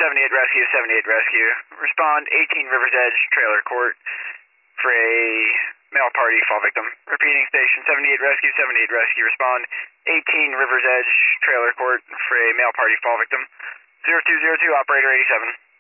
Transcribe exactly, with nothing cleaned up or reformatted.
seventy-eight Rescue, seventy-eight Rescue. Respond eighteen Rivers Edge, Trailer Court, for a male party fall victim. Repeating station seventy-eight Rescue, seventy-eight Rescue. Respond eighteen Rivers Edge, Trailer Court, for a male party fall victim. zero two zero two, operator eighty-seven.